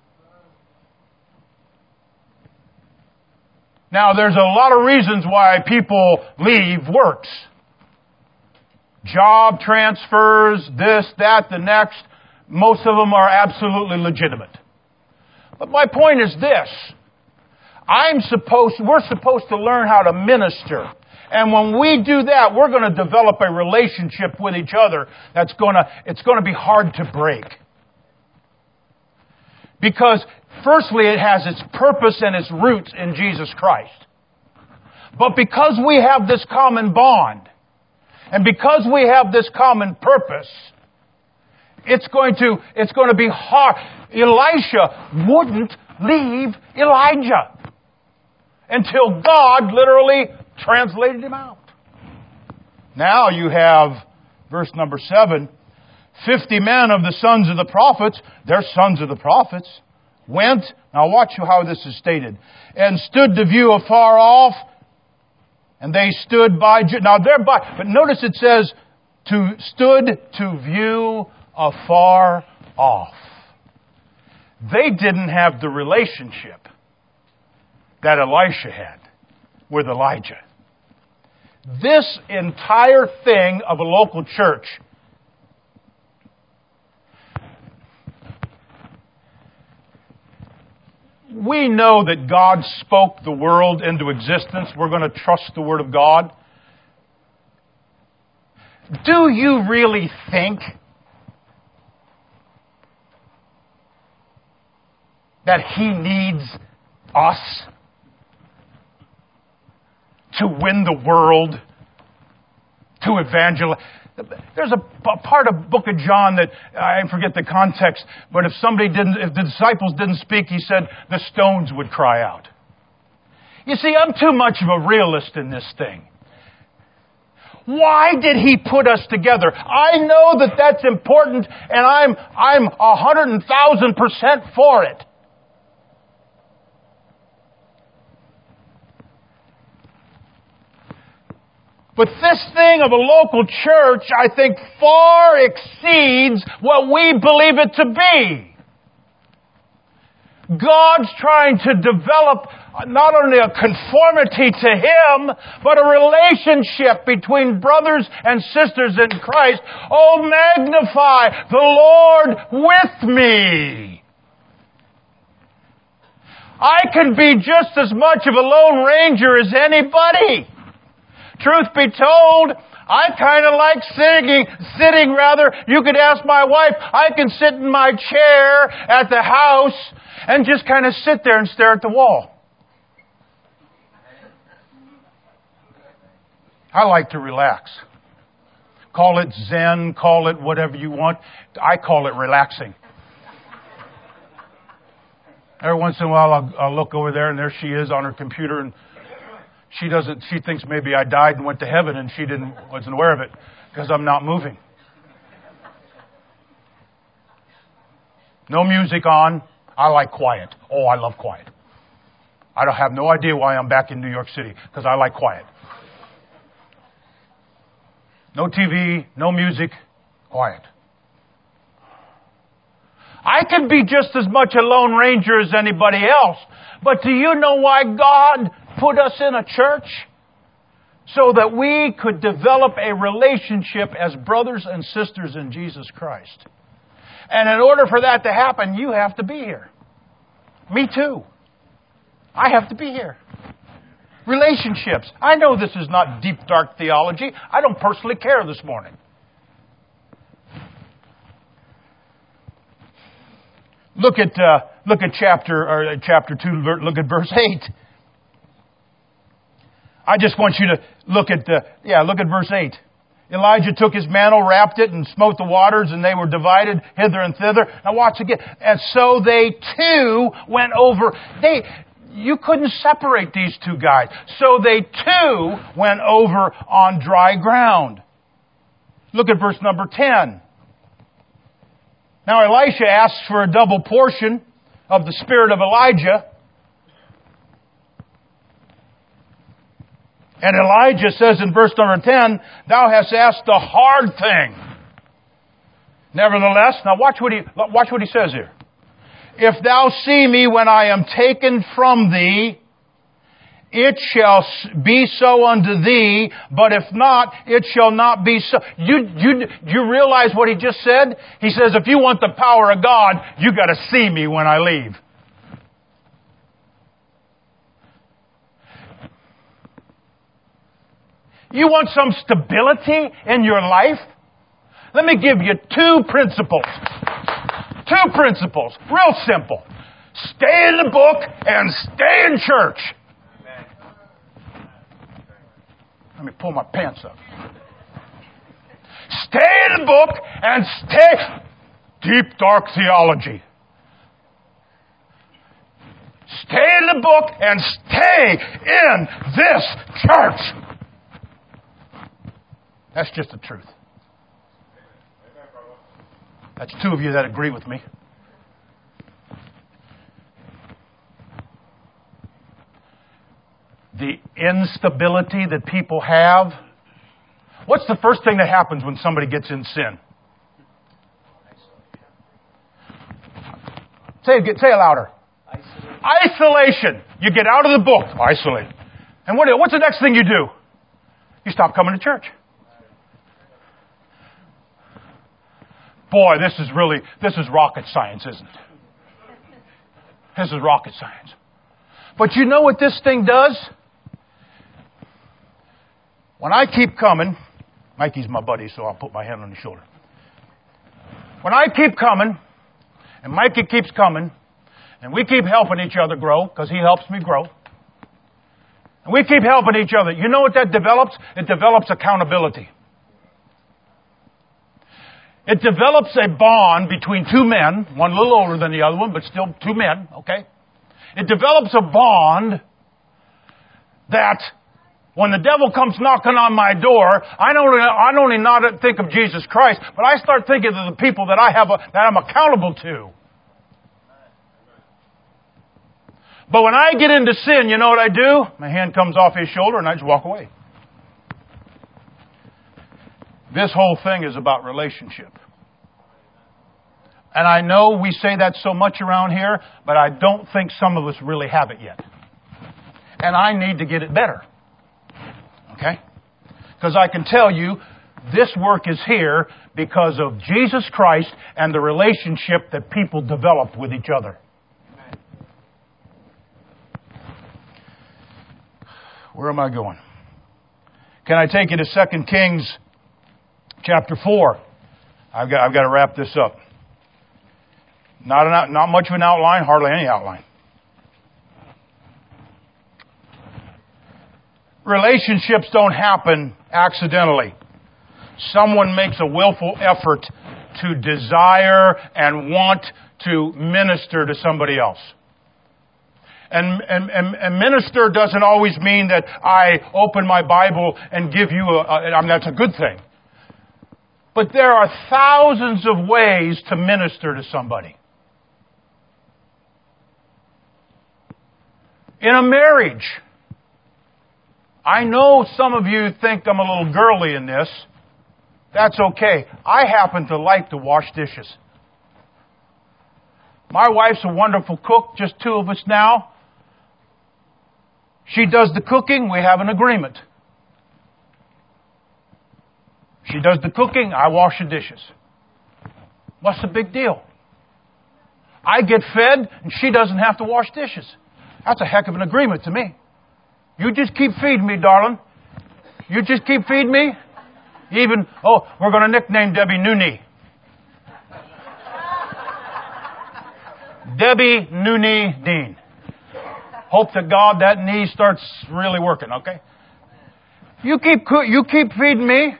Now, there's a lot of reasons why people leave works. Job transfers, this, that, the next. Most of them are absolutely legitimate. But my point is this. We're supposed to learn how to minister. And when we do that, we're going to develop a relationship with each other it's going to be hard to break. Because firstly, it has its purpose and its roots in Jesus Christ. But because we have this common bond, and because we have this common purpose, it's going to be hard. Elisha wouldn't leave Elijah until God literally translated him out. Now you have verse number 7. 50 men of the sons of the prophets, they're sons of the prophets, went, now watch how this is stated, and stood to view afar off, and they stood by, now they're by, but notice it says, stood to view afar off. They didn't have the relationship that Elisha had with Elijah. This entire thing of a local church, we know that God spoke the world into existence. We're going to trust the Word of God. Do you really think that He needs us to win the world, to evangelize? There's a part of the book of John that, I forget the context, but if the disciples didn't speak, he said the stones would cry out. You see, I'm too much of a realist in this thing. Why did He put us together? I know that that's important, and I'm 100,000% for it. But this thing of a local church, I think, far exceeds what we believe it to be. God's trying to develop not only a conformity to Him, but a relationship between brothers and sisters in Christ. Oh, magnify the Lord with me. I can be just as much of a Lone Ranger as anybody. Truth be told, I kind of like sitting. You could ask my wife, I can sit in my chair at the house and just kind of sit there and stare at the wall. I like to relax. Call it Zen, call it whatever you want. I call it relaxing. Every once in a while I'll look over there and there she is on her computer, and she thinks maybe I died and went to heaven, and she wasn't aware of it because I'm not moving. No music on. I like quiet. Oh, I love quiet. I don't have no idea why I'm back in New York City, because I like quiet. No TV, no music, quiet. I can be just as much a Lone Ranger as anybody else. But do you know why God put us in a church? So that we could develop a relationship as brothers and sisters in Jesus Christ. And in order for that to happen, you have to be here. Me too. I have to be here. Relationships. I know this is not deep, dark theology. I don't personally care this morning. Look at chapter 2. Look at verse 8. I just want you to look at verse 8. Elijah took his mantle, wrapped it, and smote the waters, and they were divided hither and thither. Now watch again. And so they too went over. You couldn't separate these two guys. So they too went over on dry ground. Look at verse number 10. Now Elisha asks for a double portion of the spirit of Elijah. And Elijah says in verse number 10, thou hast asked a hard thing. Nevertheless, now watch what he says here. If thou see me when I am taken from thee, it shall be so unto thee, but if not, it shall not be so. You realize what he just said? He says, if you want the power of God, you got to see me when I leave. You want some stability in your life? Let me give you two principles. Two principles. Real simple. Stay in the book and stay in church. Let me pull my pants up. Stay in the book and stay. Deep, dark theology. Stay in the book and stay in this church. That's just the truth. That's two of you that agree with me. The instability that people have. What's the first thing that happens when somebody gets in sin? Say it louder. Isolation. You get out of the book. Isolate. And what's the next thing you do? You stop coming to church. Boy, this is rocket science, isn't it? This is rocket science. But you know what this thing does? When I keep coming, Mikey's my buddy, so I'll put my hand on his shoulder. When I keep coming, and Mikey keeps coming, and we keep helping each other grow, because he helps me grow, and we keep helping each other, you know what that develops? It develops accountability. It develops a bond between two men, one a little older than the other one, but still two men, okay? It develops a bond that When the devil comes knocking on my door, I don't only not think of Jesus Christ, but I start thinking of the people that that I'm accountable to. But when I get into sin, you know what I do? My hand comes off his shoulder and I just walk away. This whole thing is about relationship. And I know we say that so much around here, but I don't think some of us really have it yet. And I need to get it better. Okay? Because I can tell you, this work is here because of Jesus Christ and the relationship that people develop with each other. Where am I going? Can I take you to 2 Kings chapter 4? I've got to wrap this up. Not much of an outline, hardly any outline. Relationships don't happen accidentally. Someone makes a willful effort to desire and want to minister to somebody else. And minister doesn't always mean that I open my Bible and give you that's a good thing. But there are thousands of ways to minister to somebody. In a marriage, I know some of you think I'm a little girly in this. That's okay. I happen to like to wash dishes. My wife's a wonderful cook, just two of us now. She does the cooking, we have an agreement. She does the cooking, I wash the dishes. What's the big deal? I get fed and she doesn't have to wash dishes. That's a heck of an agreement to me. You just keep feeding me, darling. You just keep feeding me. We're going to nickname Debbie New Knee. Debbie New Knee Dean. Hope to God that knee starts really working, okay? You keep feeding me.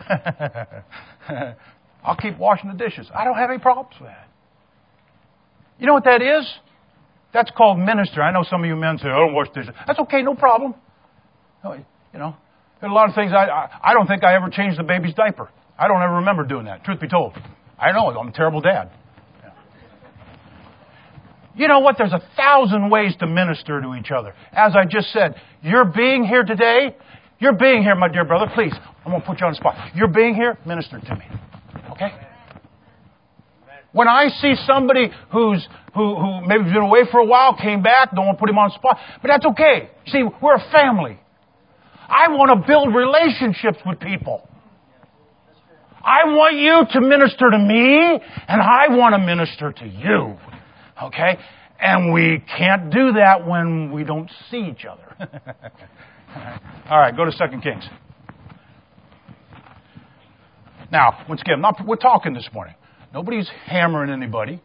I'll keep washing the dishes. I don't have any problems with that. You know what that is? That's called minister. I know some of you men say, I don't wash dishes. That's okay, no problem. You know, there's a lot of things I don't think I ever changed the baby's diaper. I don't ever remember doing that, truth be told. I know, I'm a terrible dad. Yeah. You know what? There's 1,000 ways to minister to each other. As I just said, you're being here today. You're being here, my dear brother. Please, I'm going to put you on the spot. You're being here, minister to me. Okay? When I see somebody who maybe been away for a while, came back, don't want to put him on the spot, but that's okay. See, we're a family. I want to build relationships with people. I want you to minister to me, and I want to minister to you. Okay? And we can't do that when we don't see each other. All right, go to 2 Kings. Now, once again, we're talking this morning. Nobody's hammering anybody.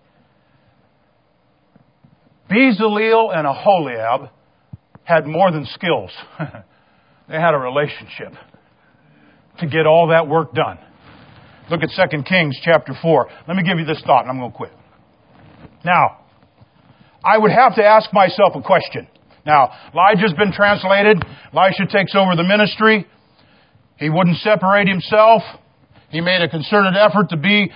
Bezaleel and Aholiab had more than skills. They had a relationship to get all that work done. Look at 2 Kings chapter 4. Let me give you this thought and I'm going to quit. Now, I would have to ask myself a question. Now, Elijah's been translated. Elisha takes over the ministry. He wouldn't separate himself. He made a concerted effort to be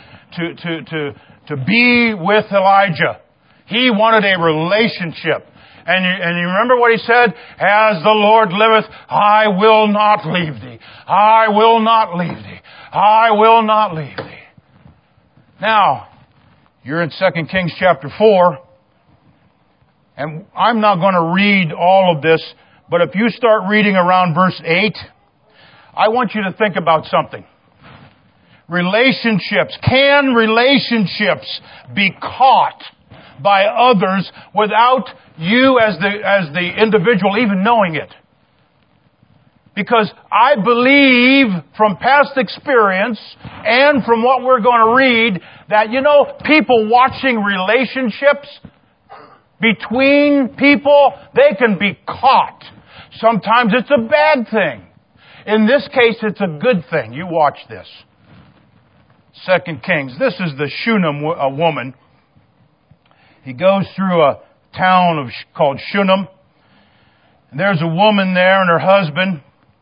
with Elijah. He wanted a relationship. And you remember what he said? As the Lord liveth, I will not leave thee. I will not leave thee. I will not leave thee. Now, you're in 2 Kings chapter 4. And I'm not going to read all of this, but if you start reading around verse 8, I want you to think about something. Relationships. Can relationships be caught by others without you as the individual even knowing it? Because I believe from past experience and from what we're going to read that, people watching relationships between people, they can be caught. Sometimes it's a bad thing. In this case, it's a good thing. You watch this. 2 Kings. This is the Shunem woman. He goes through a town called Shunem. And there's a woman there and her husband.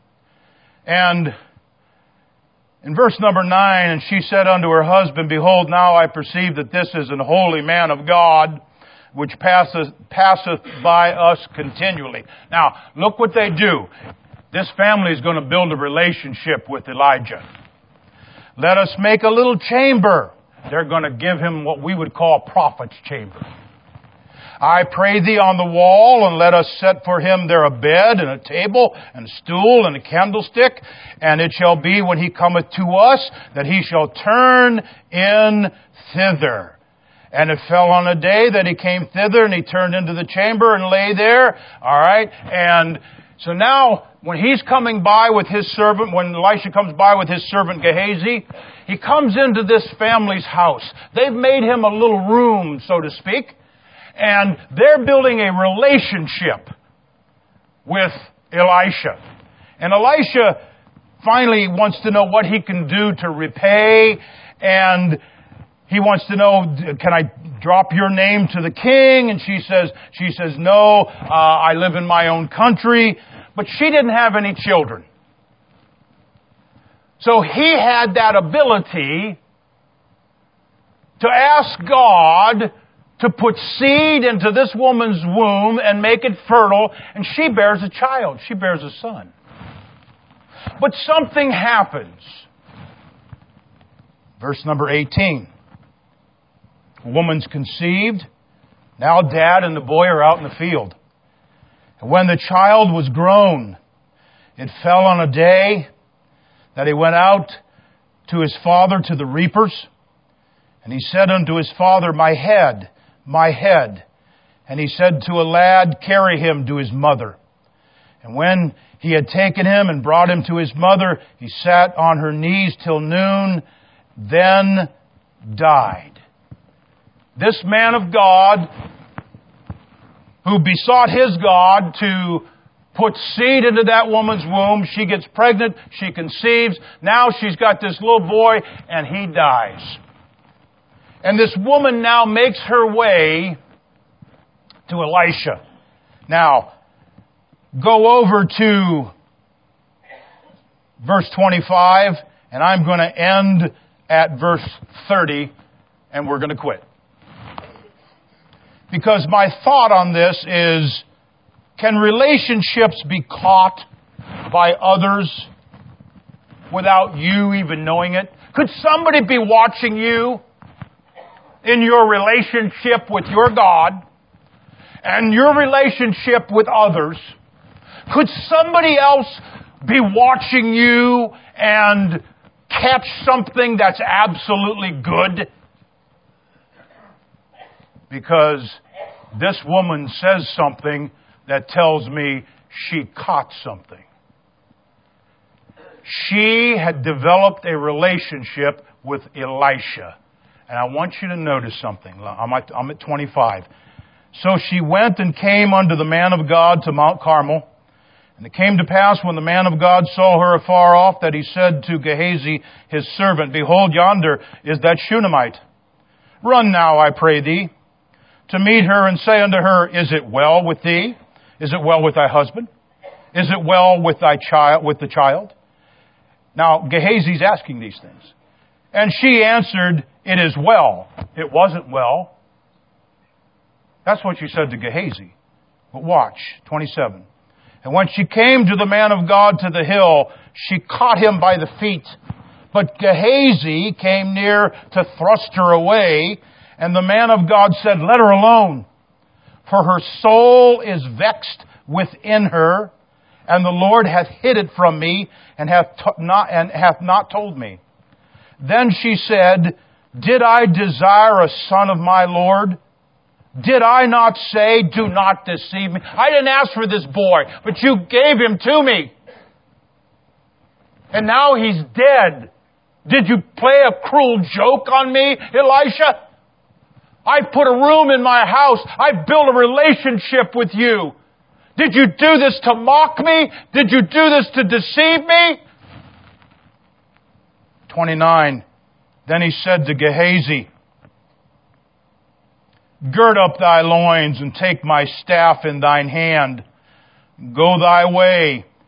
And in verse number 9, and she said unto her husband, Behold, now I perceive that this is an holy man of God, which passeth by us continually. Now, look what they do. This family is going to build a relationship with Elijah. Let us make a little chamber. They're going to give him what we would call a prophet's chamber. I pray thee on the wall, and let us set for him there a bed, and a table, and a stool, and a candlestick. And it shall be when he cometh to us, that he shall turn in thither. And it fell on a day that he came thither, and he turned into the chamber and lay there. All right. And so now, when he's coming by with his servant, when Elisha comes by with his servant Gehazi, he comes into this family's house. They've made him a little room, so to speak. And they're building a relationship with Elisha. And Elisha finally wants to know what he can do to repay. And he wants to know, can I drop your name to the king? And she says, no, I live in my own country. But she didn't have any children. So he had that ability to ask God to put seed into this woman's womb and make it fertile, and she bears a child. She bears a son. But something happens. Verse number 18. A woman's conceived. Now dad and the boy are out in the field. And when the child was grown, it fell on a day that he went out to his father to the reapers. And he said unto his father, My head, my head. And he said to a lad, Carry him to his mother. And when he had taken him and brought him to his mother, he sat on her knees till noon, then died. This man of God, who besought his God to put seed into that woman's womb, she gets pregnant, she conceives, now she's got this little boy, and he dies. And this woman now makes her way to Elisha. Now, go over to verse 25, and I'm going to end at verse 30, and we're going to quit. Because my thought on this is, can relationships be caught by others without you even knowing it? Could somebody be watching you in your relationship with your God and your relationship with others? Could somebody else be watching you and catch something that's absolutely good? Because this woman says something that tells me she caught something. She had developed a relationship with Elisha. And I want you to notice something. I'm at 25. So she went and came unto the man of God to Mount Carmel. And it came to pass when the man of God saw her afar off that he said to Gehazi, his servant, Behold, yonder is that Shunammite. Run now, I pray thee, to meet her and say unto her, Is it well with thee? Is it well with thy husband? Is it well with thy child, with the child? Now, Gehazi's asking these things. And she answered, It is well. It wasn't well. That's what she said to Gehazi. But watch, 27. And when she came to the man of God to the hill, she caught him by the feet. But Gehazi came near to thrust her away, and the man of God said, Let her alone, for her soul is vexed within her, and the Lord hath hid it from me, and hath not told me. Then she said, Did I desire a son of my Lord? Did I not say, Do not deceive me? I didn't ask for this boy, but you gave him to me. And now he's dead. Did you play a cruel joke on me, Elisha? I put a room in my house. I built a relationship with you. Did you do this to mock me? Did you do this to deceive me? 29. Then he said to Gehazi, Gird up thy loins and take my staff in thine hand. Go thy way.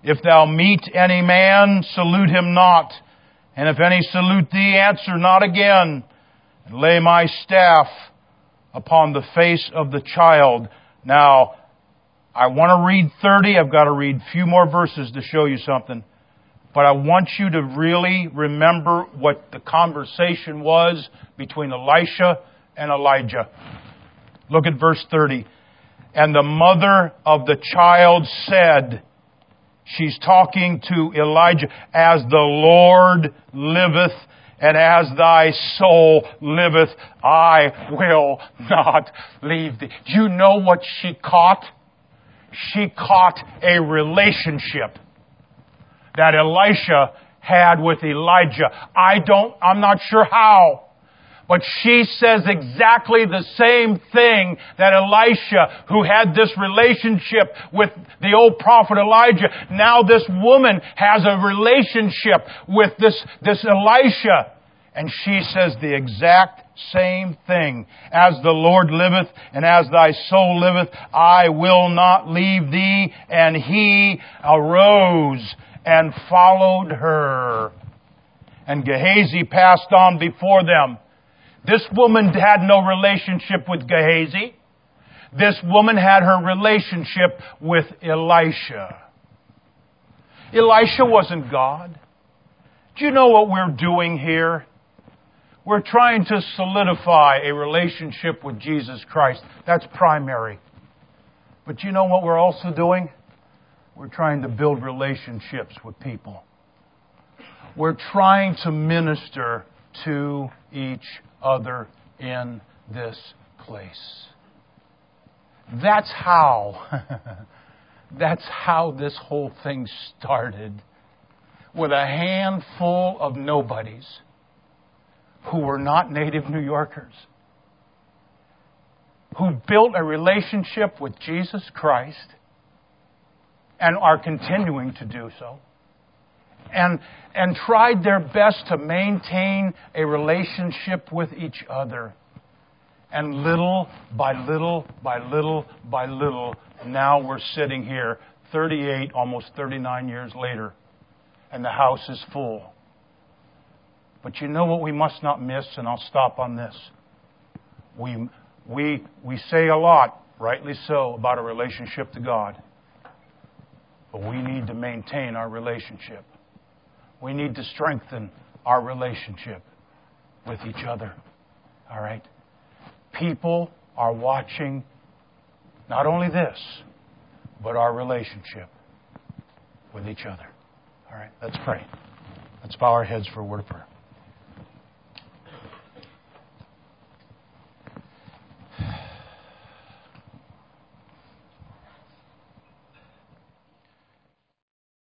If thou meet any man, salute him not. And if any salute thee, answer not again. And lay my staff upon the face of the child. Now, I want to read 30. I've got to read a few more verses to show you something. But I want you to really remember what the conversation was between Elisha and Elijah. Look at verse 30. And the mother of the child said, she's talking to Elijah, as the Lord liveth and as thy soul liveth, I will not leave thee. Do you know what she caught? She caught a relationship that Elisha had with Elijah. I'm not sure how. But she says exactly the same thing that Elisha, who had this relationship with the old prophet Elijah, now this woman has a relationship with this Elisha. And she says the exact same thing. As the Lord liveth and as thy soul liveth, I will not leave thee. And he arose and followed her. And Gehazi passed on before them. This woman had no relationship with Gehazi. This woman had her relationship with Elisha. Elisha wasn't God. Do you know what we're doing here? We're trying to solidify a relationship with Jesus Christ. That's primary. But you know what we're also doing? We're trying to build relationships with people. We're trying to minister to each other in this place. That's how this whole thing started, with a handful of nobodies who were not native New Yorkers, who built a relationship with Jesus Christ and are continuing to do so, and tried their best to maintain a relationship with each other. And little by little by little by little, now we're sitting here 38, almost 39 years later, and the house is full. But you know what we must not miss, and I'll stop on this. We say a lot, rightly so, about a relationship to God. But we need to maintain our relationship. We need to strengthen our relationship with each other. All right? People are watching not only this, but our relationship with each other. All right? Let's pray. Let's bow our heads for a word of prayer.